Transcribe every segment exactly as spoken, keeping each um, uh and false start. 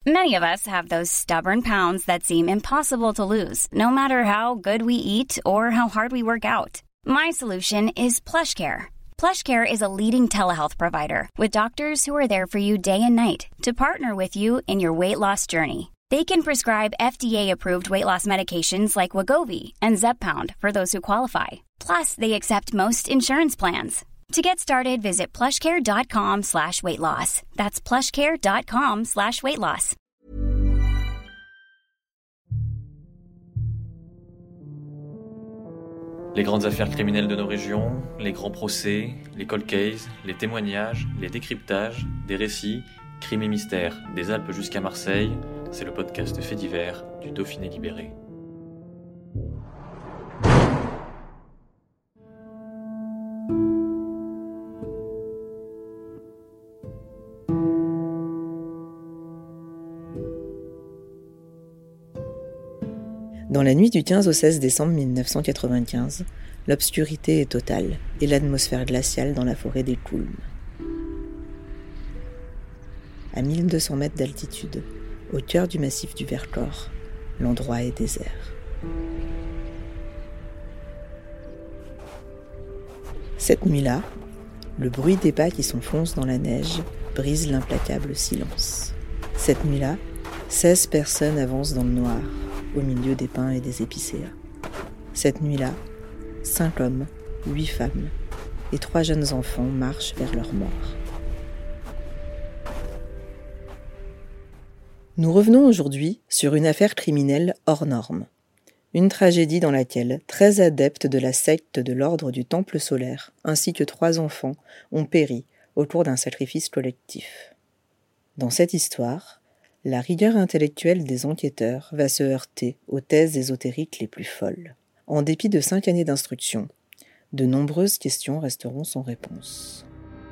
Many of us have those stubborn pounds that seem impossible to lose, no matter how good we eat or how hard we work out. My solution is PlushCare. PlushCare is a leading telehealth provider with doctors who are there for you day and night to partner with you in your weight loss journey. They can prescribe F D A-approved weight loss medications like Wegovy and Zepbound for those who qualify. Plus, they accept most insurance plans. To get started, visit plushcare.com slash weight loss. That's plushcare.com slash weight loss. Les grandes affaires criminelles de nos régions, les grands procès, les cold cases, les témoignages, les décryptages, des récits, crimes et mystères, des Alpes jusqu'à Marseille, c'est le podcast Faits divers du Dauphiné libéré. Dans la nuit du quinze au seize décembre mille neuf cent quatre-vingt-quinze, l'obscurité est totale et l'atmosphère glaciale dans la forêt des Coulmes. À mille deux cents mètres d'altitude, au cœur du massif du Vercors, l'endroit est désert. Cette nuit-là, le bruit des pas qui s'enfoncent dans la neige brise l'implacable silence. Cette nuit-là, seize personnes avancent dans le noir, au milieu des pins et des épicéas. Cette nuit-là, cinq hommes, huit femmes et trois jeunes enfants marchent vers leur mort. Nous revenons aujourd'hui sur une affaire criminelle hors norme. Une tragédie dans laquelle treize adeptes de la secte de l'ordre du Temple solaire, ainsi que trois enfants, ont péri au cours d'un sacrifice collectif. Dans cette histoire, la rigueur intellectuelle des enquêteurs va se heurter aux thèses ésotériques les plus folles. En dépit de cinq années d'instruction, de nombreuses questions resteront sans réponse.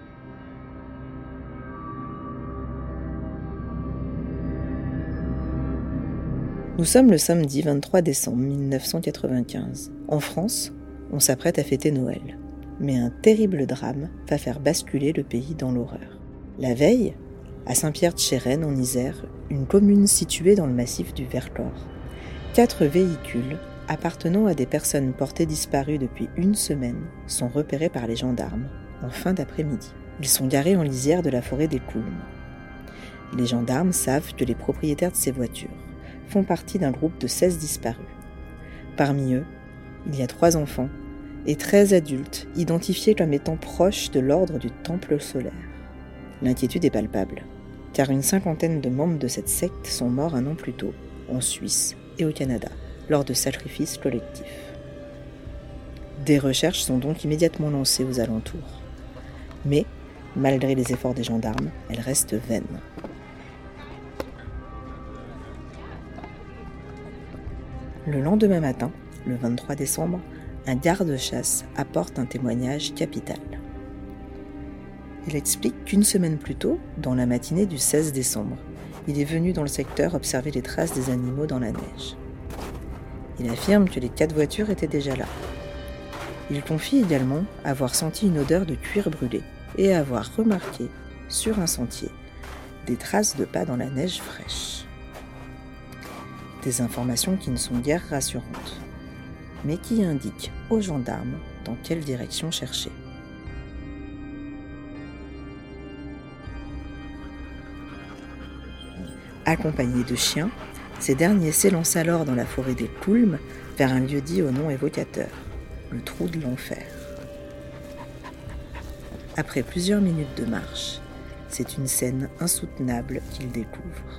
Nous sommes le samedi vingt-trois décembre mille neuf cent quatre-vingt-quinze. En France, on s'apprête à fêter Noël. Mais un terrible drame va faire basculer le pays dans l'horreur. La veille, à Saint-Pierre-de-Chérennes, en Isère, une commune située dans le massif du Vercors, quatre véhicules appartenant à des personnes portées disparues depuis une semaine sont repérés par les gendarmes en fin d'après-midi. Ils sont garés en lisière de la forêt des Coulmes. Les gendarmes savent que les propriétaires de ces voitures font partie d'un groupe de seize disparus. Parmi eux, il y a trois enfants et treize adultes identifiés comme étant proches de l'ordre du Temple solaire. L'inquiétude est palpable, car une cinquantaine de membres de cette secte sont morts un an plus tôt, en Suisse et au Canada, lors de sacrifices collectifs. Des recherches sont donc immédiatement lancées aux alentours. Mais, malgré les efforts des gendarmes, elles restent vaines. Le lendemain matin, le vingt-trois décembre, un garde-chasse apporte un témoignage capital. Il explique qu'une semaine plus tôt, dans la matinée du seize décembre, il est venu dans le secteur observer les traces des animaux dans la neige. Il affirme que les quatre voitures étaient déjà là. Il confie également avoir senti une odeur de cuir brûlé et avoir remarqué, sur un sentier, des traces de pas dans la neige fraîche. Des informations qui ne sont guère rassurantes, mais qui indiquent aux gendarmes dans quelle direction chercher. Accompagnés de chiens, ces derniers s'élancent alors dans la forêt des Coulmes vers un lieu-dit au nom évocateur, le trou de l'enfer. Après plusieurs minutes de marche, c'est une scène insoutenable qu'ils découvrent.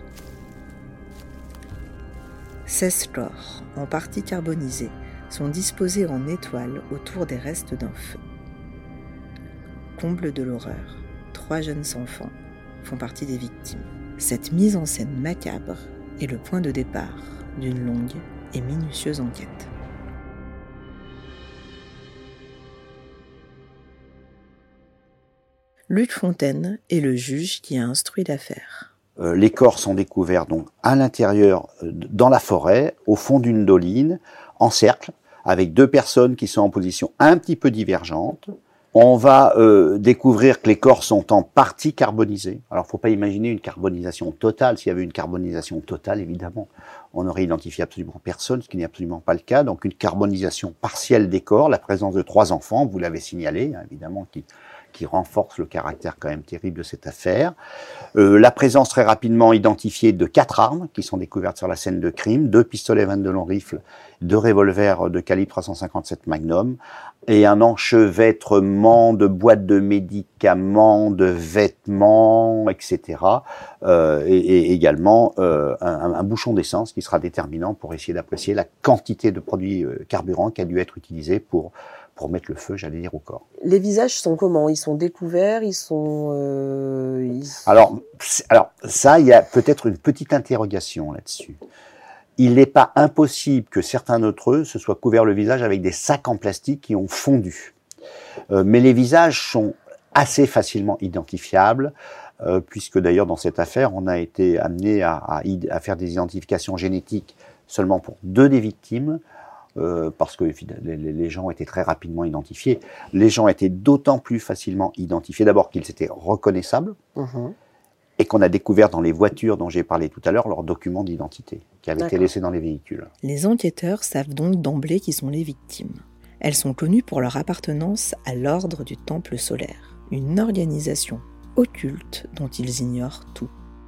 seize corps, en partie carbonisés, sont disposés en étoile autour des restes d'un feu. Comble de l'horreur, trois jeunes enfants font partie des victimes. Cette mise en scène macabre est le point de départ d'une longue et minutieuse enquête. Luc Fontaine est le juge qui a instruit l'affaire. Euh, les corps sont découverts donc à l'intérieur, euh, dans la forêt, au fond d'une doline, en cercle, avec deux personnes qui sont en position un petit peu divergente, On va euh, découvrir que les corps sont en partie carbonisés. Alors, faut pas imaginer une carbonisation totale. S'il y avait une carbonisation totale, évidemment, on aurait identifié absolument personne, ce qui n'est absolument pas le cas. Donc, une carbonisation partielle des corps, la présence de trois enfants, vous l'avez signalé, hein, évidemment, qui, qui renforce le caractère quand même terrible de cette affaire. Euh, la présence très rapidement identifiée de quatre armes qui sont découvertes sur la scène de crime, deux pistolets vingt-deux long rifle, deux revolvers de calibre trois cent cinquante-sept Magnum, et un enchevêtrement de boîtes de médicaments, de vêtements, et cetera. Euh, et, et également euh, un, un bouchon d'essence qui sera déterminant pour essayer d'apprécier la quantité de produits euh, carburants qui a dû être utilisé pour pour mettre le feu, j'allais dire, au corps. Les visages sont comment? Ils sont découverts, ils sont... Euh, ils... Alors, alors, ça, il y a peut-être une petite interrogation là-dessus. Il n'est pas impossible que certains d'entre eux se soient couverts le visage avec des sacs en plastique qui ont fondu. Euh, mais les visages sont assez facilement identifiables, euh, puisque d'ailleurs dans cette affaire, on a été amené à, à, à faire des identifications génétiques seulement pour deux des victimes, euh, parce que les, les gens étaient très rapidement identifiés. Les gens étaient d'autant plus facilement identifiés, d'abord qu'ils étaient reconnaissables, mmh. et qu'on a découvert dans les voitures dont j'ai parlé tout à l'heure leurs documents d'identité qui avaient D'accord. été laissés dans les véhicules. Les enquêteurs savent donc d'emblée qui sont les victimes. Elles sont connues pour leur appartenance à l'ordre du Temple solaire, une organisation occulte dont ils ignorent tout.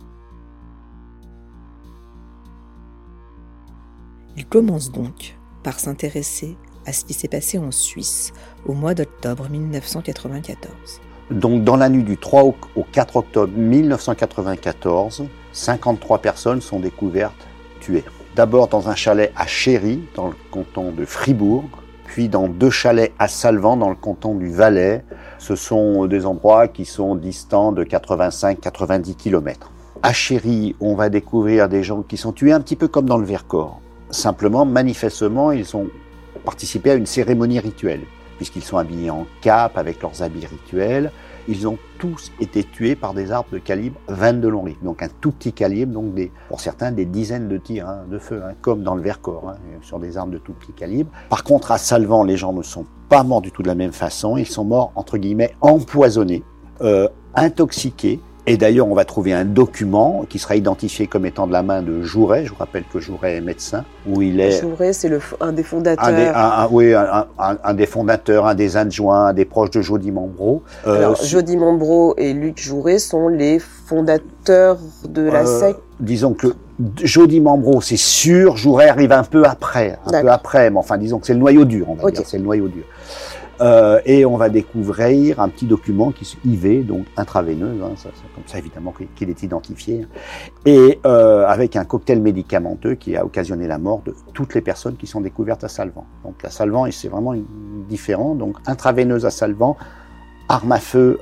Ils commencent donc par s'intéresser à ce qui s'est passé en Suisse au mois d'octobre mille neuf cent quatre-vingt-quatorze. Donc, dans la nuit du trois au quatre octobre mille neuf cent quatre-vingt-quatorze, cinquante-trois personnes sont découvertes tuées. D'abord dans un chalet à Chéry, dans le canton de Fribourg, puis dans deux chalets à Salvan, dans le canton du Valais. Ce sont des endroits qui sont distants de quatre-vingt-cinq à quatre-vingt-dix kilomètres. À Chéry, on va découvrir des gens qui sont tués un petit peu comme dans le Vercors. Simplement, manifestement, ils ont participé à une cérémonie rituelle, puisqu'ils sont habillés en cape avec leurs habits rituels. Ils ont tous été tués par des armes de calibre vingt-deux long rifle, donc un tout petit calibre, donc des, pour certains des dizaines de tirs hein, de feu, hein, comme dans le Vercors, hein, sur des armes de tout petit calibre. Par contre, à Salvan, les gens ne sont pas morts du tout de la même façon, ils sont morts, entre guillemets, empoisonnés, euh, intoxiqués. Et d'ailleurs, on va trouver un document qui sera identifié comme étant de la main de Jouret. Je vous rappelle que Jouret est médecin, où il est... Jouret, c'est le, un des fondateurs. Un des, un, un, oui, un, un, un des fondateurs, un des adjoints, un des proches de Jody Mambro. Euh, Alors, Jody Mambro et Luc Jouret sont les fondateurs de la euh, secte. Disons que Jody Mambro, c'est sûr. Jouret arrive un peu après, un D'accord. peu après. Mais enfin, disons que c'est le noyau dur, on va okay. dire. C'est le noyau dur. Euh, et on va découvrir un petit document qui est I V, donc intraveineuse, hein, ça, c'est comme ça évidemment qu'il est identifié, et euh, avec un cocktail médicamenteux qui a occasionné la mort de toutes les personnes qui sont découvertes à Salvan. Donc la Salvan, c'est vraiment différent, donc intraveineuse à Salvan, arme à feu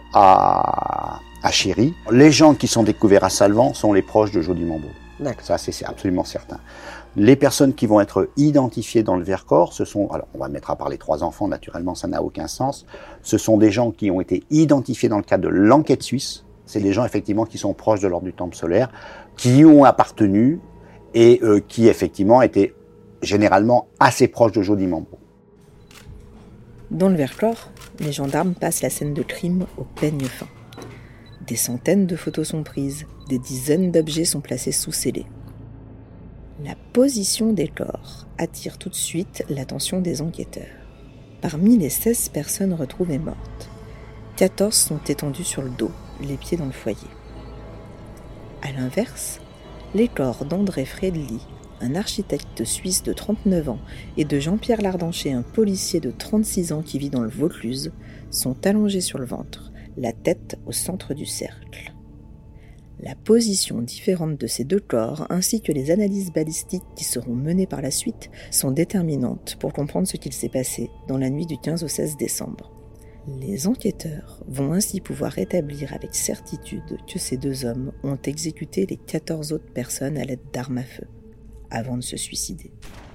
à, à Chéry. Les gens qui sont découverts à Salvan sont les proches de Jody Mambro. D'accord. Ça, c'est absolument certain. Les personnes qui vont être identifiées dans le Vercors, ce sont, alors on va mettre à part les trois enfants, naturellement ça n'a aucun sens, ce sont des gens qui ont été identifiés dans le cadre de l'enquête suisse, c'est des gens effectivement qui sont proches de l'ordre du Temple solaire, qui y ont appartenu et euh, qui effectivement étaient généralement assez proches de Jody Mambro. Dans le Vercors, les gendarmes passent la scène de crime au peigne fin. Des centaines de photos sont prises, des dizaines d'objets sont placés sous scellés. La position des corps attire tout de suite l'attention des enquêteurs. Parmi les seize personnes retrouvées mortes, quatorze sont étendues sur le dos, les pieds dans le foyer. À l'inverse, les corps d'André Fredli, un architecte suisse de trente-neuf ans, et de Jean-Pierre Lardancher, un policier de trente-six ans qui vit dans le Vaucluse, sont allongés sur le ventre, la tête au centre du cercle. La position différente de ces deux corps, ainsi que les analyses balistiques qui seront menées par la suite, sont déterminantes pour comprendre ce qu'il s'est passé dans la nuit du quinze au seize décembre. Les enquêteurs vont ainsi pouvoir établir avec certitude que ces deux hommes ont exécuté les quatorze autres personnes à l'aide d'armes à feu, avant de se suicider.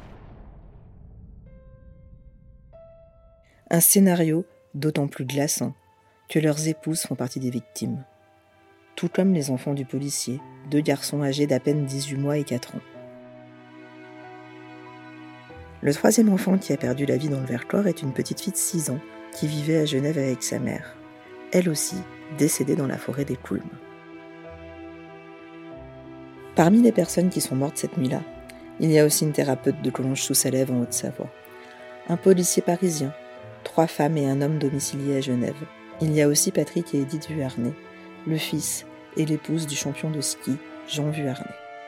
Un scénario d'autant plus glaçant que leurs épouses font partie des victimes. Tout comme les enfants du policier, deux garçons âgés d'à peine dix-huit mois et quatre ans. Le troisième enfant qui a perdu la vie dans le Vercors est une petite fille de six ans qui vivait à Genève avec sa mère, elle aussi décédée dans la forêt des Coulmes. Parmi les personnes qui sont mortes cette nuit-là, il y a aussi une thérapeute de Collonges-sous-Salève en Haute-Savoie, un policier parisien, trois femmes et un homme domiciliés à Genève. Il y a aussi Patrick et Edith Vuarnet, le fils et l'épouse du champion de ski, Jean Vuarnet.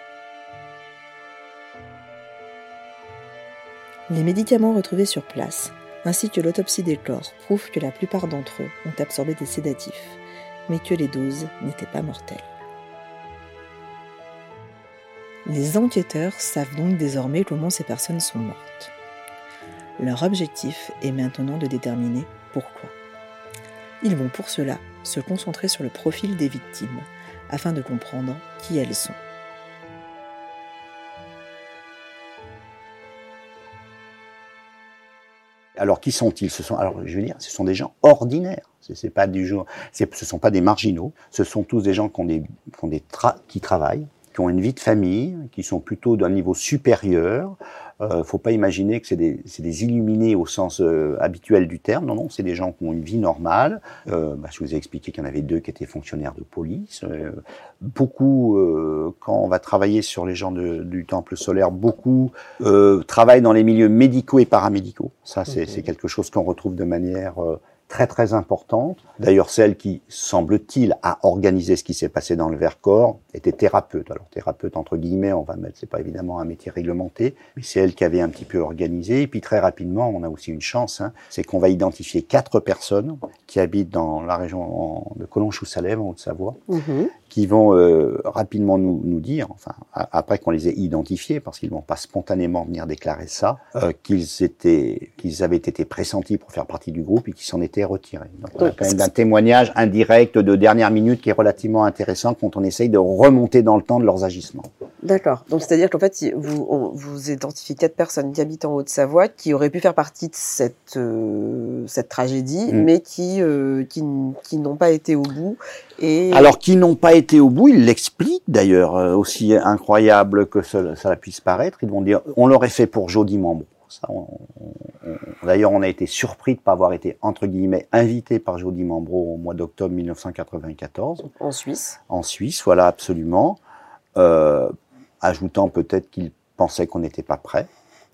Les médicaments retrouvés sur place, ainsi que l'autopsie des corps, prouvent que la plupart d'entre eux ont absorbé des sédatifs, mais que les doses n'étaient pas mortelles. Les enquêteurs savent donc désormais comment ces personnes sont mortes. Leur objectif est maintenant de déterminer pourquoi. Ils vont pour cela se concentrer sur le profil des victimes, afin de comprendre qui elles sont. Alors, qui sont-ils? Ce sont, alors, je veux dire, ce sont des gens ordinaires. C'est, c'est pas du genre, c'est, ce sont pas des marginaux. Ce sont tous des gens qui ont des, qui ont des tra- qui travaillent, qui ont une vie de famille, qui sont plutôt d'un niveau supérieur. Euh, faut pas imaginer que c'est des, c'est des illuminés au sens euh, habituel du terme. Non, non, c'est des gens qui ont une vie normale. Euh, bah, je vous ai expliqué qu'il y en avait deux qui étaient fonctionnaires de police. Euh, beaucoup, euh, quand on va travailler sur les gens de, du Temple solaire, beaucoup euh, travaillent dans les milieux médicaux et paramédicaux. Ça, c'est, okay. c'est quelque chose qu'on retrouve de manière euh, très très importante. D'ailleurs, celle qui, semble-t-il, a organisé ce qui s'est passé dans le Vercors était thérapeute. Alors, thérapeute, entre guillemets, on va mettre, c'est pas évidemment un métier réglementé, mais c'est elle qui avait un petit peu organisé. Et puis, très rapidement, on a aussi une chance, hein, c'est qu'on va identifier quatre personnes qui habitent dans la région de Collonges-sous-Salève, en Haute-Savoie, mmh. qui vont euh, rapidement nous, nous dire, enfin, a, après qu'on les ait identifiés, parce qu'ils vont pas spontanément venir déclarer ça, euh, qu'ils étaient, qu'ils avaient été pressentis pour faire partie du groupe et qu'ils s'en étaient retirés. Donc, on a quand même un témoignage indirect de dernière minute qui est relativement intéressant quand on essaye de remonter dans le temps de leurs agissements. D'accord. Donc, c'est-à-dire qu'en fait, vous, on, vous identifiez quatre personnes qui habitent en Haute-Savoie qui auraient pu faire partie de cette, euh, cette tragédie, mmh. mais qui, euh, qui, qui n'ont pas été au bout. Et... Alors, qui n'ont pas été au bout, ils l'expliquent d'ailleurs, euh, aussi incroyable que cela, cela puisse paraître. Ils vont dire, on l'aurait fait pour Jody Mambro. Ça, on, on, d'ailleurs, on a été surpris de ne pas avoir été, entre guillemets, invité par Jody Mambro au mois d'octobre mille neuf cent quatre-vingt-quatorze. En Suisse. En Suisse, voilà, absolument. Euh, ajoutant peut-être qu'ils pensaient qu'on n'était pas prêts.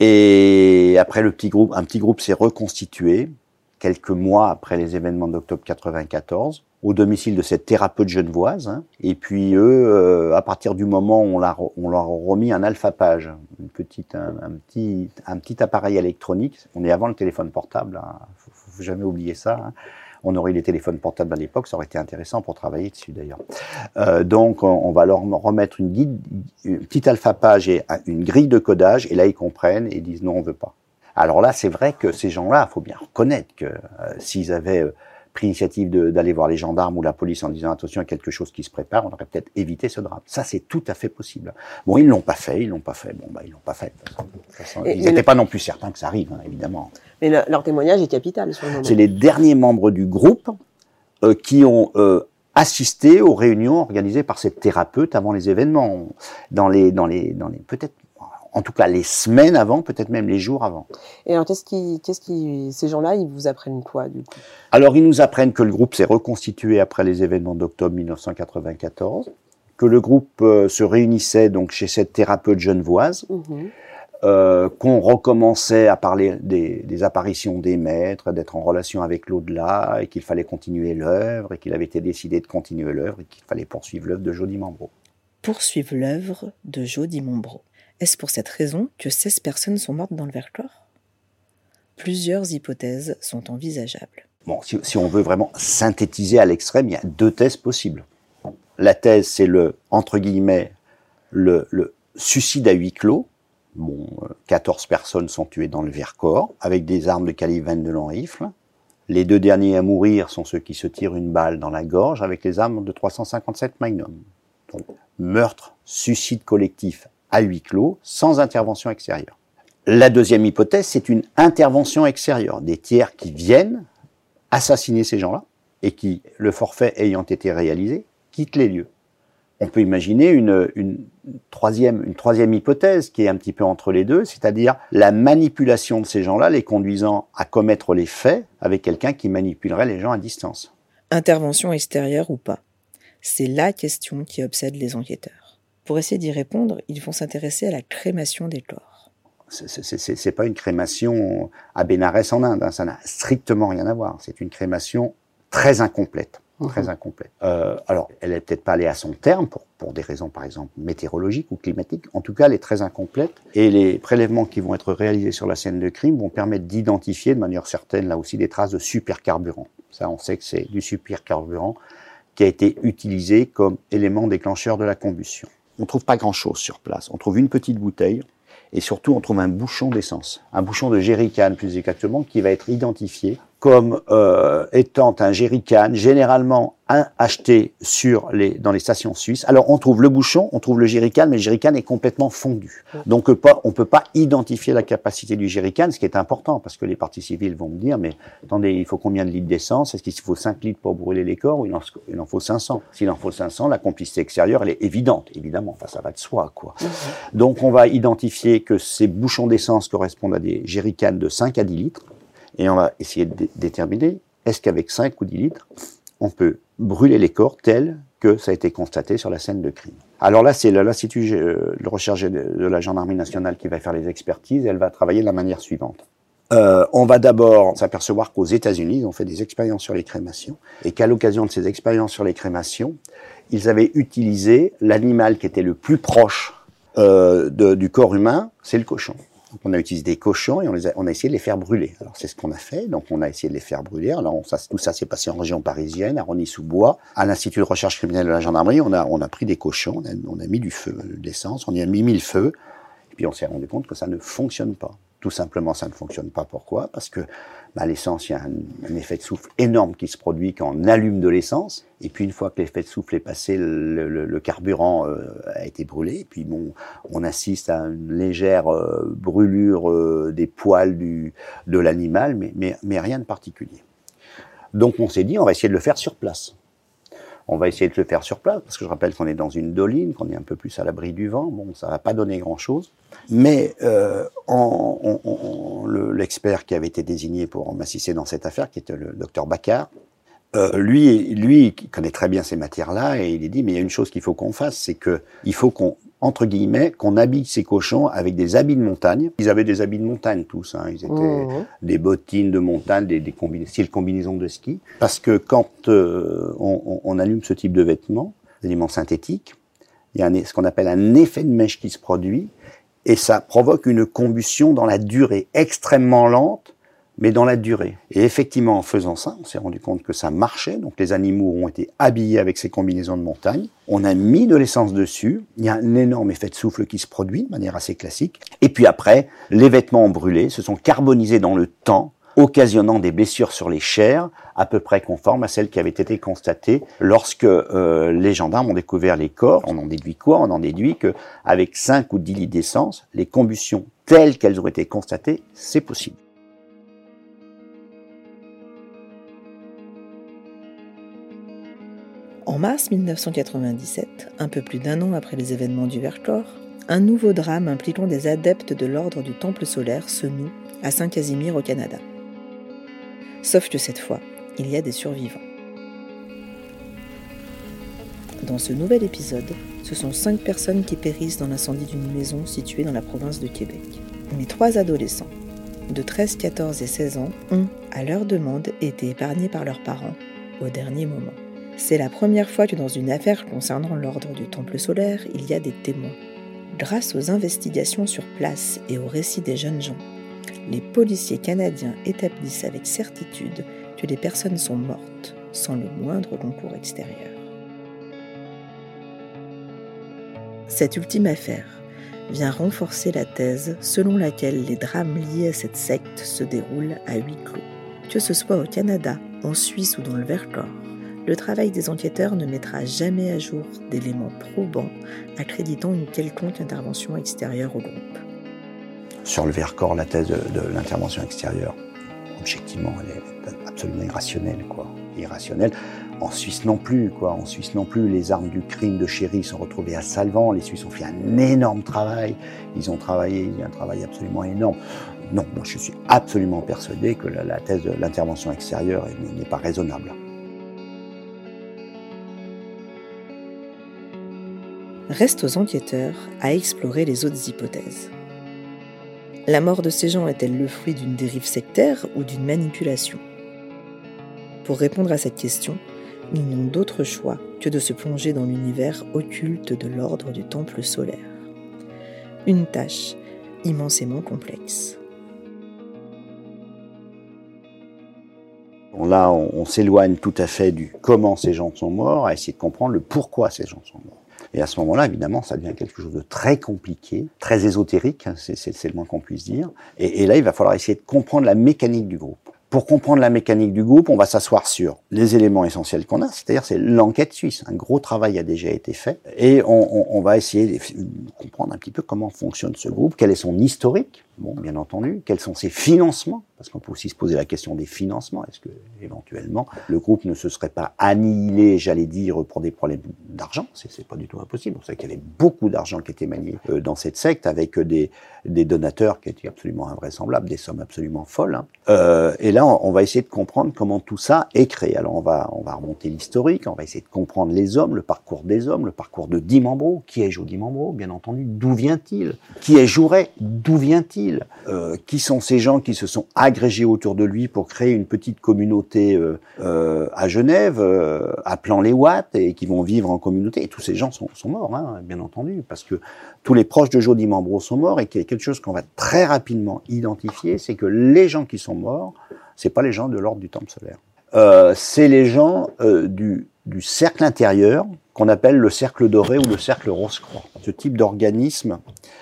Et après, le petit groupe, un petit groupe s'est reconstitué quelques mois après les événements d'octobre quatre-vingt-quatorze, au domicile de cette thérapeute genevoise. Hein. Et puis eux, euh, à partir du moment où on, l'a, on leur a remis un alphapage, une petite, un, un, petit, un petit appareil électronique, on est avant le téléphone portable, hein. faut, faut jamais oublier ça. Hein. On aurait eu les téléphones portables à l'époque, ça aurait été intéressant pour travailler dessus d'ailleurs. Euh, donc on, on va leur remettre une, guide, une petite alphapage et une grille de codage, et là ils comprennent et disent non, on veut pas. Alors là, c'est vrai que ces gens-là, il faut bien reconnaître que euh, s'ils avaient euh, pris l'initiative de, d'aller voir les gendarmes ou la police en disant attention, il y a quelque chose qui se prépare, on aurait peut-être évité ce drame. Ça, c'est tout à fait possible. Bon, ils l'ont pas fait, ils l'ont pas fait. Bon, bah, ils l'ont pas fait. De toute façon, ils n'étaient le... pas non plus certains que ça arrive, hein, évidemment. Mais le, leur témoignage est capital sur le moment. C'est les derniers membres du groupe euh, qui ont euh, assisté aux réunions organisées par cette thérapeute avant les événements, dans les, dans les, dans les, peut-être. En tout cas, les semaines avant, peut-être même les jours avant. Et alors, qu'est-ce qui, qu'est-ce qui, ces gens-là, ils vous apprennent quoi, du coup? Alors, ils nous apprennent que le groupe s'est reconstitué après les événements d'octobre mille neuf cent quatre-vingt-quatorze, que le groupe euh, se réunissait donc chez cette thérapeute genevoise, mmh. euh, qu'on recommençait à parler des, des apparitions des maîtres, d'être en relation avec l'au-delà, et qu'il fallait continuer l'œuvre, et qu'il avait été décidé de continuer l'œuvre, et qu'il fallait poursuivre l'œuvre de Jody Mambro. Poursuivre l'œuvre de Jody Mambro. Est-ce pour cette raison que seize personnes sont mortes dans le Vercors? Plusieurs hypothèses sont envisageables. Bon, si, si on veut vraiment synthétiser à l'extrême, il y a deux thèses possibles. La thèse, c'est le, entre guillemets, le, le suicide à huis clos. Bon, quatorze personnes sont tuées dans le Vercors, avec des armes de calibre vingt-deux long rifle. Les deux derniers à mourir sont ceux qui se tirent une balle dans la gorge, avec les armes de trois cent cinquante-sept Magnum. Donc, meurtre, suicide collectif à huis clos, sans intervention extérieure. La deuxième hypothèse, c'est une intervention extérieure, des tiers qui viennent assassiner ces gens-là, et qui, le forfait ayant été réalisé, quittent les lieux. on peut imaginer une, une, troisième, une troisième hypothèse qui est un petit peu entre les deux, c'est-à-dire la manipulation de ces gens-là, les conduisant à commettre les faits avec quelqu'un qui manipulerait les gens à distance. Intervention extérieure ou pas? C'est la question qui obsède les enquêteurs. Pour essayer d'y répondre, ils vont s'intéresser à la crémation des corps. C'est, c'est, c'est, c'est pas une crémation à Bénarès en Inde, hein, ça n'a strictement rien à voir. C'est une crémation très incomplète. Très incomplète. Euh, alors, elle n'est peut-être pas allée à son terme pour, pour des raisons, par exemple, météorologiques ou climatiques. En tout cas, elle est très incomplète. Et les prélèvements qui vont être réalisés sur la scène de crime vont permettre d'identifier de manière certaine, là aussi, des traces de supercarburant. Ça, on sait que c'est du supercarburant qui a été utilisé comme élément déclencheur de la combustion. On ne trouve pas grand-chose sur place. On trouve une petite bouteille et surtout, on trouve un bouchon d'essence. Un bouchon de jerrycan, plus exactement, qui va être identifié comme euh, étant un jerrycan généralement un, acheté sur les, dans les stations suisses. Alors on trouve le bouchon, on trouve le jerrycan, mais le jerrycan est complètement fondu. Donc pas, on ne peut pas identifier la capacité du jerrycan, ce qui est important, parce que les parties civiles vont me dire, mais attendez, il faut combien de litres d'essence? Est-ce qu'il faut cinq litres pour brûler les corps ou il en, il en faut cinq cents? S'il en faut cinq cents, la complicité extérieure, elle est évidente, évidemment, enfin ça va de soi, quoi. Mmh. Donc on va identifier que ces bouchons d'essence correspondent à des jerrycans de cinq à dix litres. Et on va essayer de dé- déterminer, est-ce qu'avec cinq ou dix litres, on peut brûler les corps tels que ça a été constaté sur la scène de crime. Alors là, c'est l'Institut de recherche de la Gendarmerie nationale qui va faire les expertises, et elle va travailler de la manière suivante. Euh, on va d'abord s'apercevoir qu'aux États-Unis, ils ont fait des expériences sur les crémations, et qu'à l'occasion de ces expériences sur les crémations, ils avaient utilisé l'animal qui était le plus proche euh, de, du corps humain, c'est le cochon. Donc on a utilisé des cochons et on, les a, on a essayé de les faire brûler. Alors c'est ce qu'on a fait, donc on a essayé de les faire brûler. Alors on, ça, tout ça s'est passé en région parisienne, à Rosny-sous-Bois. À l'Institut de recherche criminelle de la gendarmerie, on a, on a pris des cochons, on a, on a mis du feu, de l'essence, on y a mis mille feux, et puis on s'est rendu compte que ça ne fonctionne pas. Tout simplement, ça ne fonctionne pas. Pourquoi? Parce que bah, l'essence, il y a un, un effet de souffle énorme qui se produit quand on allume de l'essence. Et puis, une fois que l'effet de souffle est passé, le, le, le carburant euh, a été brûlé. Et puis, bon, on assiste à une légère euh, brûlure euh, des poils du, de l'animal, mais, mais, mais rien de particulier. Donc, on s'est dit, on va essayer de le faire sur place. On va essayer de le faire sur place, parce que je rappelle qu'on est dans une doline, qu'on est un peu plus à l'abri du vent. Bon, ça va pas donner grand-chose. Mais euh, en, on, on, le, l'expert qui avait été désigné pour m'assister dans cette affaire, qui était le docteur Baccar, euh, lui, lui, qui connaît très bien ces matières-là, et il a dit, mais il y a une chose qu'il faut qu'on fasse, c'est que il faut qu'on, entre guillemets, qu'on habille ces cochons avec des habits de montagne. Ils avaient des habits de montagne tous, hein. Ils étaient mmh. des bottines de montagne, des, des combina- style combinaisons de ski. Parce que quand euh, on, on allume ce type de vêtements, des éléments synthétiques, il y a un, ce qu'on appelle un effet de mèche qui se produit, et ça provoque une combustion dans la durée, extrêmement lente, mais dans la durée. Et effectivement, en faisant ça, on s'est rendu compte que ça marchait. Donc les animaux ont été habillés avec ces combinaisons de montagne. On a mis de l'essence dessus. Il y a un énorme effet de souffle qui se produit de manière assez classique. Et puis après, les vêtements ont brûlé, se sont carbonisés dans le temps, occasionnant des blessures sur les chairs à peu près conformes à celles qui avaient été constatées lorsque euh, les gendarmes ont découvert les corps. On en déduit quoi? On en déduit que avec cinq ou dix litres d'essence, les combustions telles qu'elles ont été constatées, c'est possible. En mars mille neuf cent quatre-vingt-dix-sept, un peu plus d'un an après les événements du Vercors, un nouveau drame impliquant des adeptes de l'ordre du Temple solaire se noue à Saint-Casimir au Canada. Sauf que cette fois, il y a des survivants. Dans ce nouvel épisode, ce sont cinq personnes qui périssent dans l'incendie d'une maison située dans la province de Québec. Mais trois adolescents, de treize, quatorze et seize ans, ont, à leur demande, été épargnés par leurs parents au dernier moment. C'est la première fois que dans une affaire concernant l'ordre du Temple solaire, il y a des témoins. Grâce aux investigations sur place et aux récits des jeunes gens, les policiers canadiens établissent avec certitude que les personnes sont mortes sans le moindre concours extérieur. Cette ultime affaire vient renforcer la thèse selon laquelle les drames liés à cette secte se déroulent à huis clos. Que ce soit au Canada, en Suisse ou dans le Vercors, le travail des enquêteurs ne mettra jamais à jour d'éléments probants accréditant une quelconque intervention extérieure au groupe. Sur le Vercors, la thèse de, de l'intervention extérieure, objectivement, elle est absolument irrationnelle, quoi. Irrationnelle. En Suisse non plus, quoi. En Suisse non plus, les armes du crime de Chéry sont retrouvées à Salvan. Les Suisses ont fait un énorme travail. Ils ont travaillé, un travail absolument énorme. Non, moi je suis absolument persuadé que la, la thèse de l'intervention extérieure n'est pas raisonnable. Reste aux enquêteurs à explorer les autres hypothèses. La mort de ces gens est-elle le fruit d'une dérive sectaire ou d'une manipulation ? Pour répondre à cette question, ils n'ont d'autre choix que de se plonger dans l'univers occulte de l'ordre du Temple solaire. Une tâche immensément complexe. Là, on, on s'éloigne tout à fait du comment ces gens sont morts, à essayer de comprendre le pourquoi ces gens sont morts. Et à ce moment-là, évidemment, ça devient quelque chose de très compliqué, très ésotérique, c'est, c'est, c'est le moins qu'on puisse dire. Et, et là, il va falloir essayer de comprendre la mécanique du groupe. Pour comprendre la mécanique du groupe, on va s'asseoir sur les éléments essentiels qu'on a, c'est-à-dire c'est l'enquête suisse. Un gros travail a déjà été fait et on, on, on va essayer de comprendre un petit peu comment fonctionne ce groupe, quel est son historique, bon, bien entendu, quels sont ses financements, parce qu'on peut aussi se poser la question des financements. Est-ce que, éventuellement, le groupe ne se serait pas annihilé, j'allais dire, pour des problèmes d'argent? C'est, c'est pas du tout impossible. On sait qu'il y avait beaucoup d'argent qui était manié euh, dans cette secte, avec des, des donateurs qui étaient absolument invraisemblables, des sommes absolument folles. Hein. Euh, et là, on, on va essayer de comprendre comment tout ça est créé. Alors, on va, on va remonter l'historique, on va essayer de comprendre les hommes, le parcours des hommes, le parcours de Dimambro. Qui est Joe Dimambro, bien entendu? D'où vient-il? Qui est Jouret? D'où vient-il? euh, Qui sont ces gens qui se sont agrégés autour de lui pour créer une petite communauté euh, euh, à Genève, euh, appelant les Watts, et qui vont vivre en communauté. Et tous ces gens sont, sont morts, hein, bien entendu, parce que tous les proches de Joe Dimambro sont morts, et qu'il y a quelque chose qu'on va très rapidement identifier, c'est que les gens qui sont morts, c'est pas les gens de l'ordre du Temple solaire. Euh, c'est les gens euh, du, du cercle intérieur, qu'on appelle le cercle doré ou le cercle Rose-Croix. Ce type d'organisme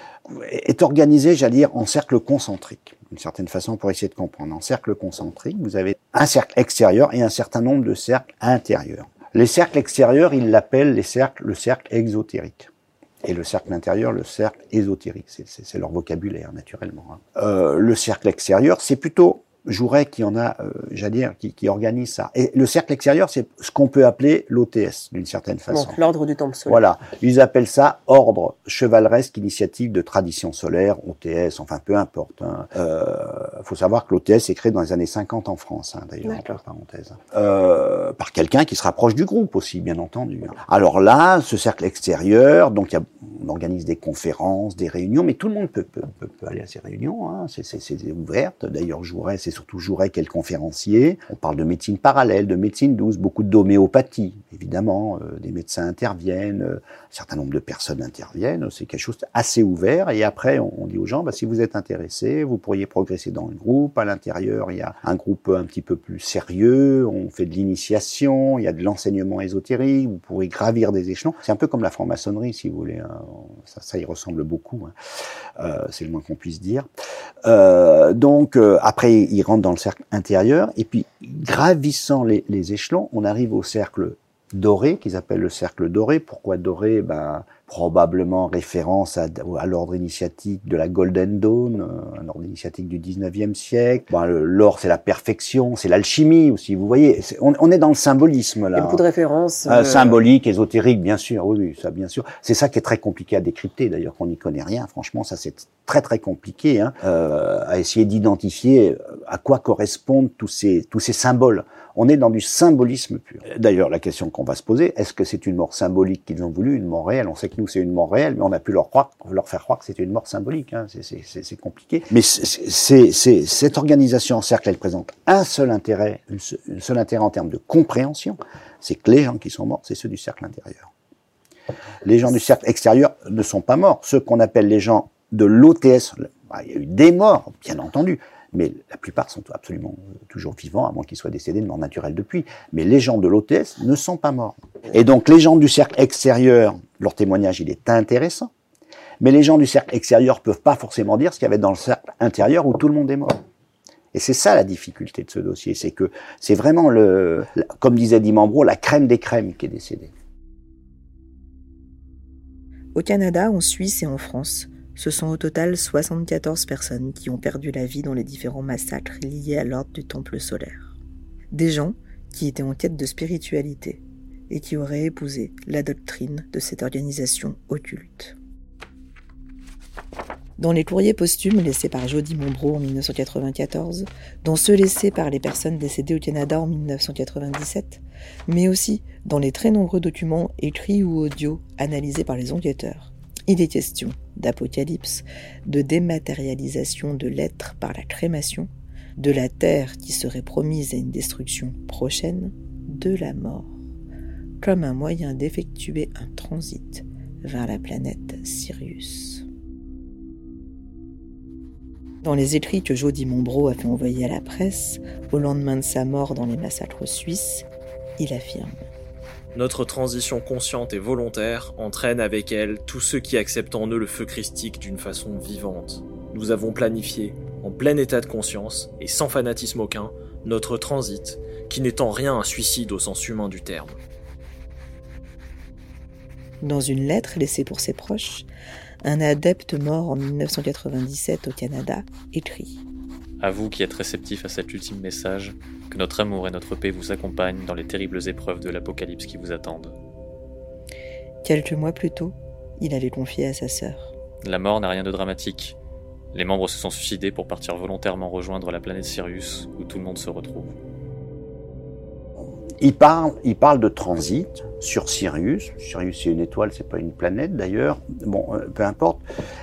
est organisé, j'allais dire, en cercle concentrique, d'une certaine façon, pour essayer de comprendre. En cercle concentrique, vous avez un cercle extérieur et un certain nombre de cercles intérieurs. Les cercles extérieurs, ils l'appellent les cercles, le cercle exotérique. Et le cercle intérieur, le cercle ésotérique. C'est, c'est, c'est leur vocabulaire, naturellement. Hein. Euh, le cercle extérieur, c'est plutôt Jouret qui en a, euh, j'allais dire, qui, qui organise ça. Et le cercle extérieur, c'est ce qu'on peut appeler l'O T S, d'une certaine façon. Donc l'ordre du Temple solaire. Voilà. Ils appellent ça Ordre chevaleresque initiative de tradition solaire, O T S, enfin peu importe. Hein. Euh, faut savoir que l'O T S est créé dans les années cinquante en France, hein, d'ailleurs, entre parenthèses. Euh, par quelqu'un qui se rapproche du groupe aussi, bien entendu. Alors là, ce cercle extérieur, donc y a, on organise des conférences, des réunions, mais tout le monde peut, peut, peut, peut aller à ces réunions, hein. c'est, c'est, c'est ouvert. D'ailleurs, Jouret, c'est surtout Jouret qui est le conférencier. On parle de médecine parallèle, de médecine douce, beaucoup d'homéopathie, évidemment. Euh, des médecins interviennent, euh, un certain nombre de personnes interviennent. C'est quelque chose assez ouvert. Et après, on, on dit aux gens, bah, si vous êtes intéressés, vous pourriez progresser dans le groupe. À l'intérieur, il y a un groupe un petit peu plus sérieux. On fait de l'initiation, il y a de l'enseignement ésotérique. Vous pourrez gravir des échelons. C'est un peu comme la franc-maçonnerie, si vous voulez. Hein. Ça, ça y ressemble beaucoup. Hein. Euh, c'est le moins qu'on puisse dire. Euh, donc, euh, après, il rentre dans le cercle intérieur, et puis, gravissant les, les échelons, on arrive au cercle doré, qu'ils appellent le cercle doré. Pourquoi doré? Ben, probablement référence à, à l'ordre initiatique de la Golden Dawn, euh, un ordre initiatique du dix-neuvième siècle. Ben, le, l'or, c'est la perfection, c'est l'alchimie aussi, vous voyez. C'est, on, on est dans le symbolisme, là. Il y a beaucoup de références. Euh, euh... Symbolique, ésotérique, bien sûr, oui, oui, ça, bien sûr. C'est ça qui est très compliqué à décrypter, d'ailleurs, qu'on n'y connaît rien. Franchement, ça, c'est très, très compliqué, hein, euh, à essayer d'identifier à quoi correspondent tous ces, tous ces symboles. On est dans du symbolisme pur. D'ailleurs, la question qu'on va se poser, est-ce que c'est une mort symbolique qu'ils ont voulu, une mort réelle? On sait que nous, c'est une mort réelle, mais on a pu leur, croire, leur faire croire que c'était une mort symbolique. Hein. C'est, c'est, c'est, c'est compliqué. Mais c'est, c'est, c'est, cette organisation en cercle, elle présente un seul intérêt, une seul, un seul intérêt en termes de compréhension, c'est que les gens qui sont morts, c'est ceux du cercle intérieur. Les gens du cercle extérieur ne sont pas morts. Ceux qu'on appelle les gens de l'O T S, bah, il y a eu des morts, bien entendu, mais la plupart sont absolument toujours vivants, à moins qu'ils soient décédés de mort naturelle depuis. Mais les gens de l'O T S ne sont pas morts. Et donc les gens du cercle extérieur, leur témoignage, il est intéressant, mais les gens du cercle extérieur peuvent pas forcément dire ce qu'il y avait dans le cercle intérieur où tout le monde est mort. Et c'est ça la difficulté de ce dossier, c'est que c'est vraiment, le, comme disait Dimambro, la crème des crèmes qui est décédée. Au Canada, en Suisse et en France, ce sont au total soixante-quatorze personnes qui ont perdu la vie dans les différents massacres liés à l'ordre du Temple solaire. Des gens qui était en quête de spiritualité et qui aurait épousé la doctrine de cette organisation occulte. Dans les courriers posthumes laissés par Jody Mombro en dix-neuf cent quatre-vingt-quatorze, dans ceux laissés par les personnes décédées au Canada en dix-neuf cent quatre-vingt-dix-sept, mais aussi dans les très nombreux documents écrits ou audio analysés par les enquêteurs, il est question d'apocalypse, de dématérialisation de l'être par la crémation, de la terre qui serait promise à une destruction prochaine, de la mort, comme un moyen d'effectuer un transit vers la planète Sirius. Dans les écrits que Jody Mombro a fait envoyer à la presse, au lendemain de sa mort dans les massacres suisses, il affirme: Notre transition consciente et volontaire entraîne avec elle tous ceux qui acceptent en eux le feu christique d'une façon vivante. Nous avons planifié, en plein état de conscience et sans fanatisme aucun, notre transit, qui n'est en rien un suicide au sens humain du terme. Dans une lettre laissée pour ses proches, un adepte mort en dix-neuf cent quatre-vingt-dix-sept au Canada écrit: À vous qui êtes réceptifs à cet ultime message, que notre amour et notre paix vous accompagnent dans les terribles épreuves de l'apocalypse qui vous attendent. Quelques mois plus tôt, il avait confié à sa sœur: La mort n'a rien de dramatique. Les membres se sont suicidés pour partir volontairement rejoindre la planète Sirius, où tout le monde se retrouve. Il parle, il parle de transit sur Sirius. Sirius, c'est une étoile, c'est pas une planète d'ailleurs. Bon, euh, peu importe.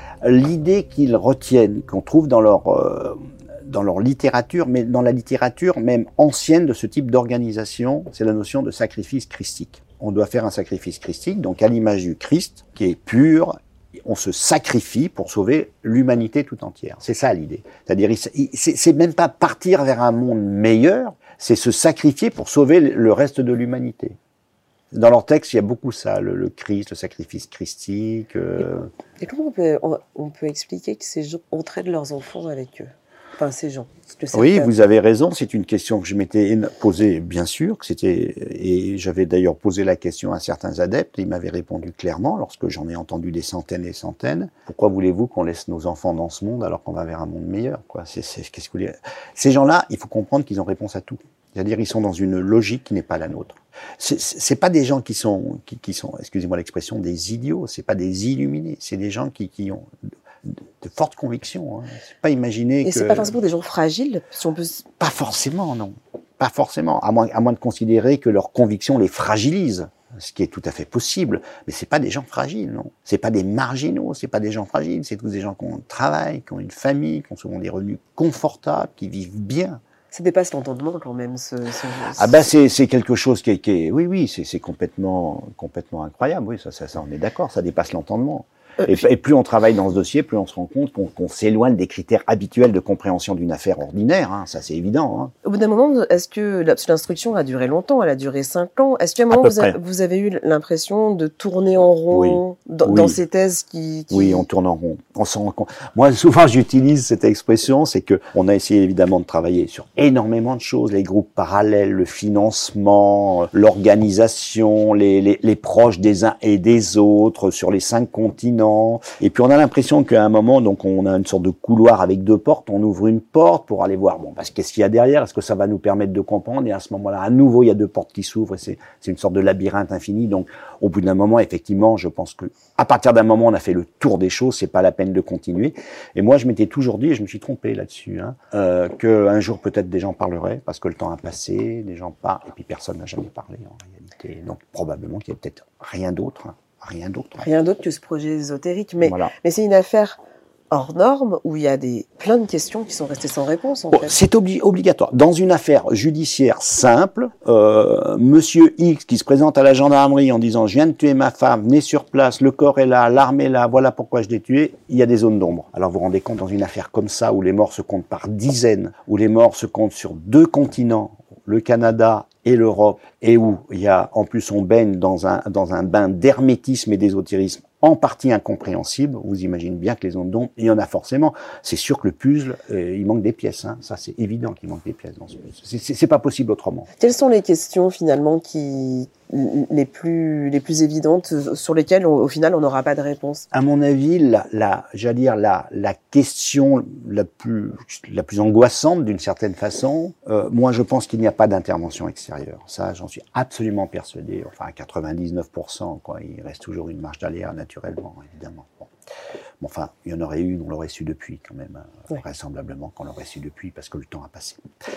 L'idée qu'ils retiennent, qu'on trouve dans leur, euh, dans leur littérature, mais dans la littérature même ancienne de ce type d'organisation, c'est la notion de sacrifice christique. On doit faire un sacrifice christique, donc à l'image du Christ, qui est pur. On se sacrifie pour sauver l'humanité tout entière. C'est ça l'idée. C'est-à-dire, c'est, c'est même pas partir vers un monde meilleur, c'est se sacrifier pour sauver le reste de l'humanité. Dans leur texte, il y a beaucoup ça, le, le Christ, le sacrifice christique. Euh... Et comment on peut, on, on peut expliquer que ces gens entraînent leurs enfants avec eux? Enfin, ces gens. Oui, vous avez raison. C'est une question que je m'étais posée, bien sûr. Que c'était, et j'avais d'ailleurs posé la question à certains adeptes. Ils m'avaient répondu clairement, lorsque j'en ai entendu des centaines et des centaines. Pourquoi voulez-vous qu'on laisse nos enfants dans ce monde alors qu'on va vers un monde meilleur, quoi? C'est, c'est, qu'est-ce que vous voulez... Ces gens-là, il faut comprendre qu'ils ont réponse à tout. C'est-à-dire, ils sont dans une logique qui n'est pas la nôtre. C'est, c'est pas des gens qui sont, qui, qui sont, excusez-moi l'expression, des idiots. C'est pas des illuminés. C'est des gens qui, qui ont de fortes convictions. Hein. C'est pas imaginer Et que... c'est pas forcément des gens fragiles, si on peut... Pas forcément, non. Pas forcément. À moins, à moins de considérer que leurs convictions les fragilisent. Ce qui est tout à fait possible. Mais c'est pas des gens fragiles, non. C'est pas des marginaux, c'est pas des gens fragiles. C'est tous des gens qui ont un travail, qui ont une famille, qui ont souvent des revenus confortables, qui vivent bien. Ça dépasse l'entendement quand même, ce... ce, ce... Ah ben c'est, c'est quelque chose qui est... Qui est oui, oui, c'est, c'est complètement, complètement incroyable. Oui, ça, ça, ça, on est d'accord, ça dépasse l'entendement. Et, et plus on travaille dans ce dossier, plus on se rend compte qu'on, qu'on s'éloigne des critères habituels de compréhension d'une affaire ordinaire. Hein, ça, c'est évident. Hein. Au bout d'un moment, est-ce que l'instruction a duré longtemps? Elle a duré cinq ans. Est-ce qu'à un moment, vous, a, vous avez eu l'impression de tourner en rond oui. Dans, oui. dans ces thèses qui, qui... Oui, on tourne en rond. On s'en rend compte. Moi, souvent, j'utilise cette expression, c'est que on a essayé évidemment de travailler sur énormément de choses, les groupes parallèles, le financement, l'organisation, les, les, les proches des uns et des autres sur les cinq continents. Et puis on a l'impression qu'à un moment, donc on a une sorte de couloir avec deux portes, on ouvre une porte pour aller voir, bon, parce qu'est-ce qu'il y a derrière, est-ce que ça va nous permettre de comprendre? Et à ce moment-là, à nouveau, il y a deux portes qui s'ouvrent, et c'est, c'est une sorte de labyrinthe infini. Donc au bout d'un moment, effectivement, je pense que à partir d'un moment, on a fait le tour des choses, c'est pas la peine de continuer. Et moi, je m'étais toujours dit, et je me suis trompé là-dessus, hein, euh, qu'un jour peut-être des gens parleraient, parce que le temps a passé, des gens parlent, et puis personne n'a jamais parlé en réalité. Donc probablement qu'il y a peut-être rien d'autre. Hein. Rien d'autre. Rien d'autre que ce projet ésotérique. Mais, voilà. mais c'est une affaire hors norme où il y a des, plein de questions qui sont restées sans réponse, en oh, fait. C'est obli- obligatoire. Dans une affaire judiciaire simple, euh, Monsieur X qui se présente à la gendarmerie en disant « Je viens de tuer ma femme, venez sur place, le corps est là, l'arme est là, voilà pourquoi je l'ai tué », il y a des zones d'ombre. Alors vous vous rendez compte, dans une affaire comme ça, où les morts se comptent par dizaines, où les morts se comptent sur deux continents, le Canada et l'Europe, et où il y a, en plus, on baigne dans un, dans un bain d'hermétisme et d'ésotérisme en partie incompréhensible, vous imaginez bien que les zones d'ombre, il y en a forcément. C'est sûr que le puzzle, euh, il manque des pièces, hein. Ça c'est évident qu'il manque des pièces dans ce puzzle. C'est, c'est, c'est pas possible autrement. Quelles sont les questions finalement qui, les plus, les plus évidentes sur lesquelles, on, au final, on n'aura pas de réponse? À mon avis, la, la, j'allais dire la, la question la plus, la plus angoissante d'une certaine façon, euh, moi je pense qu'il n'y a pas d'intervention extérieure. Ça, j'en suis absolument persuadé. Enfin, à quatre-vingt-dix-neuf pour cent, quoi. Il reste toujours une marge d'alerte naturellement, évidemment. Bon. Bon, enfin, il y en aurait eu, on l'aurait su depuis quand même, ouais. Vraisemblablement qu'on l'aurait su depuis parce que le temps a passé.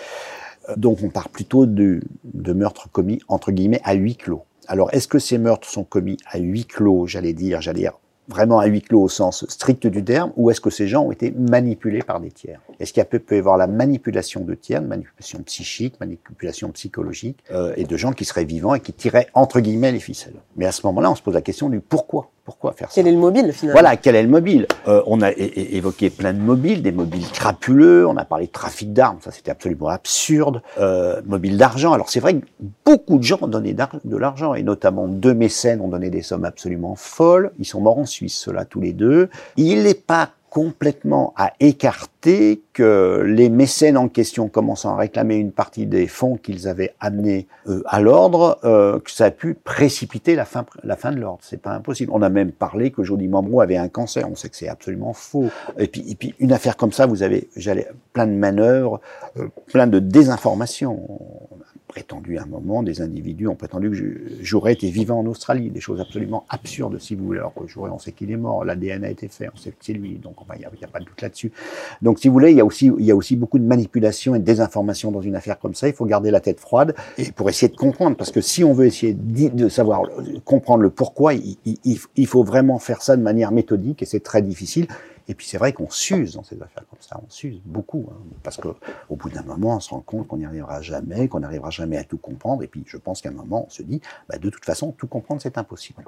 Donc on part plutôt de, de meurtres commis, entre guillemets, à huis clos. Alors, est-ce que ces meurtres sont commis à huis clos, j'allais dire, j'allais dire, vraiment à huis clos au sens strict du terme, ou est-ce que ces gens ont été manipulés par des tiers? Est-ce qu'il peut, peut y avoir la manipulation de tiers, une manipulation psychique, manipulation psychologique, euh, et de gens qui seraient vivants et qui tiraient, entre guillemets, les ficelles? Mais à ce moment-là, on se pose la question du pourquoi. Pourquoi faire ça? Quel est le mobile, finalement? Voilà, quel est le mobile? euh, On a é- é- évoqué plein de mobiles, des mobiles crapuleux, on a parlé de trafic d'armes, ça c'était absolument absurde, euh, mobile d'argent. Alors c'est vrai que beaucoup de gens ont donné de l'argent, et notamment deux mécènes ont donné des sommes absolument folles. Ils sont morts en Suisse, ceux-là, tous les deux. Il n'est pas complètement à écarter que les mécènes en question, commençant à réclamer une partie des fonds qu'ils avaient amenés euh, à l'ordre, euh, que ça a pu précipiter la fin, la fin de l'ordre. C'est pas impossible. On a même parlé que Jody Mamrou avait un cancer. On sait que c'est absolument faux. Et puis, et puis une affaire comme ça, vous avez, j'allais, plein de manœuvres, euh, plein de désinformation. On a prétendu à un moment, des individus ont prétendu que Jouret était vivant en Australie, des choses absolument absurdes, si vous voulez. Alors que Jouret, on sait qu'il est mort, l'A D N a été fait, on sait que c'est lui, donc enfin, il n'y a, a pas de doute là-dessus. Donc, si vous voulez, il y a aussi, il y a aussi beaucoup de manipulation et de désinformation dans une affaire comme ça. Il faut garder la tête froide et pour essayer de comprendre, parce que si on veut essayer de, de savoir, comprendre le pourquoi, il, il, il faut vraiment faire ça de manière méthodique, et c'est très difficile. Et puis c'est vrai qu'on s'use dans ces affaires comme ça, on s'use beaucoup, hein, parce que au bout d'un moment, on se rend compte qu'on n'y arrivera jamais, qu'on n'arrivera jamais à tout comprendre. Et puis je pense qu'à un moment, on se dit, bah, de toute façon, tout comprendre, c'est impossible.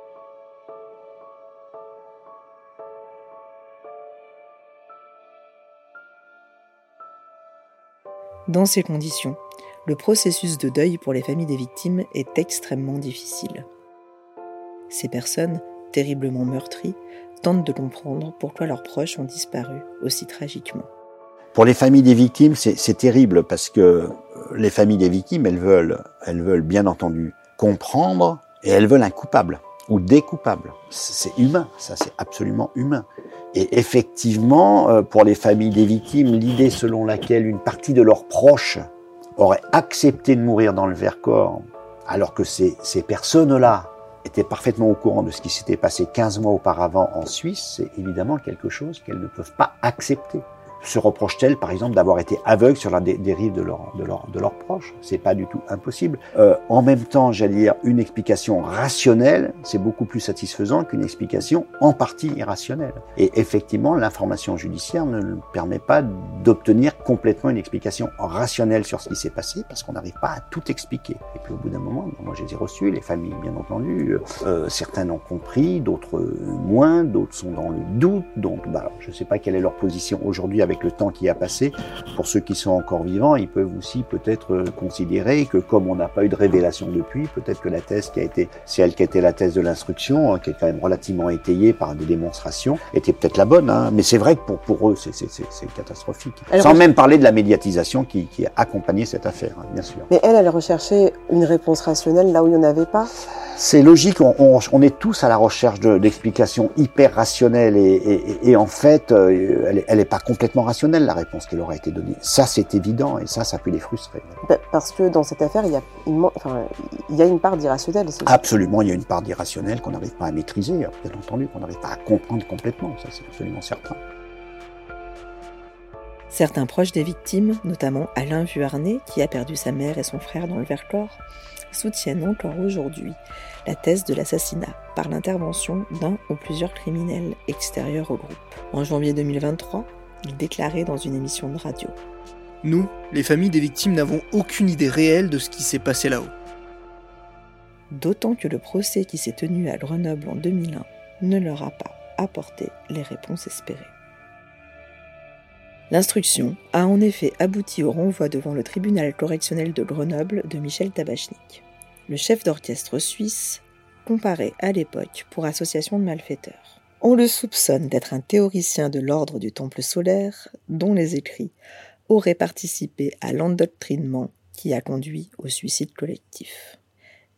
Dans ces conditions, le processus de deuil pour les familles des victimes est extrêmement difficile. Ces personnes, terriblement meurtries, tentent de comprendre pourquoi leurs proches ont disparu aussi tragiquement. Pour les familles des victimes, c'est, c'est terrible parce que les familles des victimes, elles veulent, elles veulent bien entendu comprendre et elles veulent un coupable ou des coupables. C'est humain, ça c'est absolument humain. Et effectivement, pour les familles des victimes, l'idée selon laquelle une partie de leurs proches aurait accepté de mourir dans le Vercors, alors que ces, ces personnes-là étaient parfaitement au courant de ce qui s'était passé quinze mois auparavant en Suisse, c'est évidemment quelque chose qu'elles ne peuvent pas accepter. Se reprochent-elles, par exemple, d'avoir été aveugles sur la dé- dérive de leurs de leur, de leurs proches? C'est pas du tout impossible. Euh, en même temps, j'allais dire, une explication rationnelle, c'est beaucoup plus satisfaisant qu'une explication en partie irrationnelle. Et effectivement, l'information judiciaire ne nous permet pas d'obtenir complètement une explication rationnelle sur ce qui s'est passé, parce qu'on n'arrive pas à tout expliquer. Et puis au bout d'un moment, moi je les ai reçus, les familles bien entendu, euh, certains ont compris, d'autres moins, d'autres sont dans le doute, donc bah, je ne sais pas quelle est leur position aujourd'hui avec Avec le temps qui a passé. Pour ceux qui sont encore vivants, ils peuvent aussi peut-être considérer que comme on n'a pas eu de révélation depuis, peut-être que la thèse qui a été, c'est elle qui a été la thèse de l'instruction, qui est quand même relativement étayée par des démonstrations, était peut-être la bonne, hein. Mais c'est vrai que pour, pour eux, c'est, c'est, c'est, c'est catastrophique. Elle Sans recherche... même parler de la médiatisation qui, qui a accompagné cette affaire, hein, bien sûr. Mais elle, elle recherchait une réponse rationnelle là où il n'y en avait pas. C'est logique, on, on, on est tous à la recherche de, d'explications hyper rationnelles et, et, et en fait, euh, elle, elle est pas complètement rationnelle, la réponse qui leur a été donnée. Ça, c'est évident et ça, ça peut les frustrer. Parce que dans cette affaire, il y a une, enfin, il y a une part d'irrationnel. C'est absolument, il y a une part d'irrationnel qu'on n'arrive pas à maîtriser, bien entendu, qu'on n'arrive pas à comprendre complètement, ça c'est absolument certain. Certains proches des victimes, notamment Alain Vuarnet, qui a perdu sa mère et son frère dans le Vercors, soutiennent encore aujourd'hui la thèse de l'assassinat par l'intervention d'un ou plusieurs criminels extérieurs au groupe. En janvier deux mille vingt-trois, il déclarait dans une émission de radio : Nous, les familles des victimes, n'avons aucune idée réelle de ce qui s'est passé là-haut. D'autant que le procès qui s'est tenu à Grenoble en deux mille un ne leur a pas apporté les réponses espérées. L'instruction a en effet abouti au renvoi devant le tribunal correctionnel de Grenoble de Michel Tabachnik. Le chef d'orchestre suisse, comparé à l'époque pour association de malfaiteurs. On le soupçonne d'être un théoricien de l'ordre du temple solaire, dont les écrits auraient participé à l'endoctrinement qui a conduit au suicide collectif.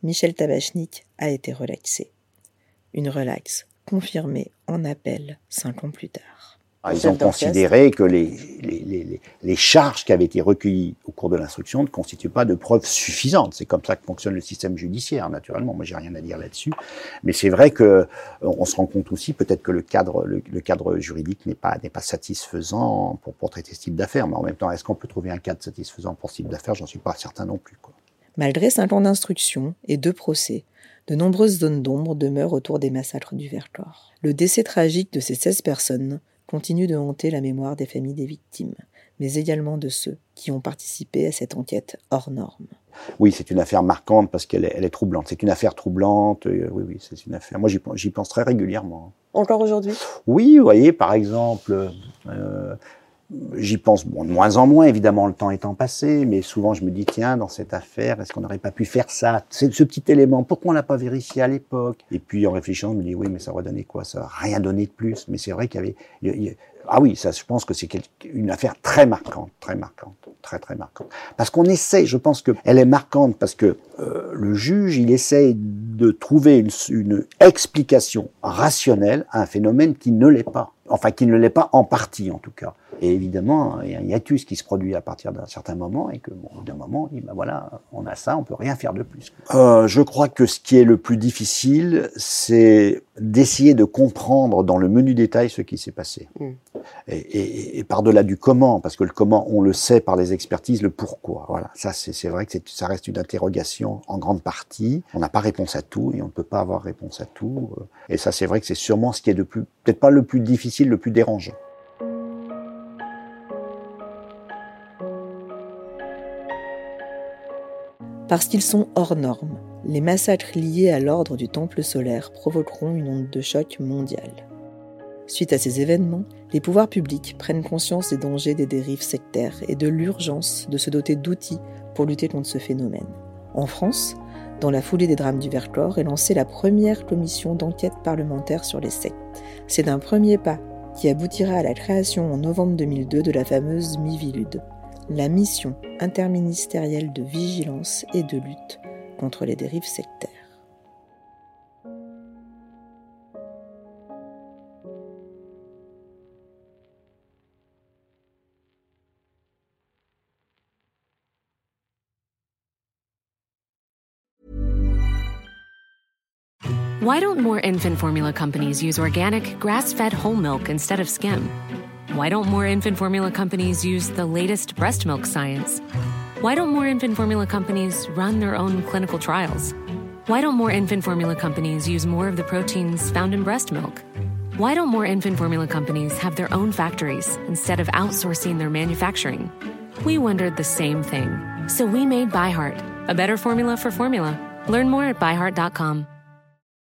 Michel Tabachnik a été relaxé. Une relaxe confirmée en appel cinq ans plus tard. Ils ont considéré que les, les, les, les charges qui avaient été recueillies au cours de l'instruction ne constituent pas de preuves suffisantes. C'est comme ça que fonctionne le système judiciaire, naturellement. Moi, j'ai rien à dire là-dessus. Mais c'est vrai que on se rend compte aussi, peut-être que le cadre, le, le cadre juridique n'est pas, n'est pas satisfaisant pour, pour traiter ce type d'affaires. Mais en même temps, est-ce qu'on peut trouver un cadre satisfaisant pour ce type d'affaires ? J'en suis pas certain non plus, quoi. Malgré cinq ans d'instruction et deux procès, de nombreuses zones d'ombre demeurent autour des massacres du Vercors. Le décès tragique de ces seize personnes continue de hanter la mémoire des familles des victimes, mais également de ceux qui ont participé à cette enquête hors norme. Oui, c'est une affaire marquante parce qu'elle est, elle est troublante. C'est une affaire troublante. Euh, oui, oui, c'est une affaire. Moi, j'y, j'y pense très régulièrement. Encore aujourd'hui ? Oui, vous voyez, par exemple, euh, j'y pense bon, de moins en moins, évidemment, le temps étant passé, mais souvent je me dis, tiens, dans cette affaire, est-ce qu'on n'aurait pas pu faire ça ? C'est ce petit élément, pourquoi on l'a pas vérifié à l'époque ? Et puis en réfléchissant, je me dis, oui, mais ça aurait donné quoi ? Ça n'a rien donné de plus. Mais c'est vrai qu'il y avait... Il y a, ah oui, ça, je pense que c'est une affaire très marquante, très marquante, très très marquante. Parce qu'on essaie, je pense qu'elle est marquante parce que euh, le juge, il essaie de trouver une, une explication rationnelle à un phénomène qui ne l'est pas. Enfin, qui ne l'est pas en partie, en tout cas. Et évidemment, il y a un hiatus qui se produit à partir d'un certain moment, et que, bon, d'un moment, on dit, ben voilà, on a ça, on peut rien faire de plus. Euh, je crois que ce qui est le plus difficile, c'est d'essayer de comprendre dans le menu détail ce qui s'est passé. Mm. Et, et, et par-delà du comment, parce que le comment, on le sait par les expertises, le pourquoi. Voilà, ça, c'est, c'est vrai que c'est, ça reste une interrogation en grande partie. On n'a pas réponse à tout, et on ne peut pas avoir réponse à tout. Et ça, c'est vrai que c'est sûrement ce qui est de plus, peut-être pas le plus difficile, le plus dérangeant. Parce qu'ils sont hors normes, les massacres liés à l'ordre du Temple solaire provoqueront une onde de choc mondiale. Suite à ces événements, les pouvoirs publics prennent conscience des dangers des dérives sectaires et de l'urgence de se doter d'outils pour lutter contre ce phénomène. En France, dans la foulée des drames du Vercors, est lancée la première commission d'enquête parlementaire sur les sectes. C'est un premier pas qui aboutira à la création en novembre deux mille deux de la fameuse Miviludes, la mission interministérielle de vigilance et de lutte contre les dérives sectaires. Why don't more infant formula companies use organic, grass-fed whole milk instead of skim? Why don't more infant formula companies use the latest breast milk science? Why don't more infant formula companies run their own clinical trials? Why don't more infant formula companies use more of the proteins found in breast milk? Why don't more infant formula companies have their own factories instead of outsourcing their manufacturing? We wondered the same thing. So we made ByHeart, a better formula for formula. Learn more at by heart dot com.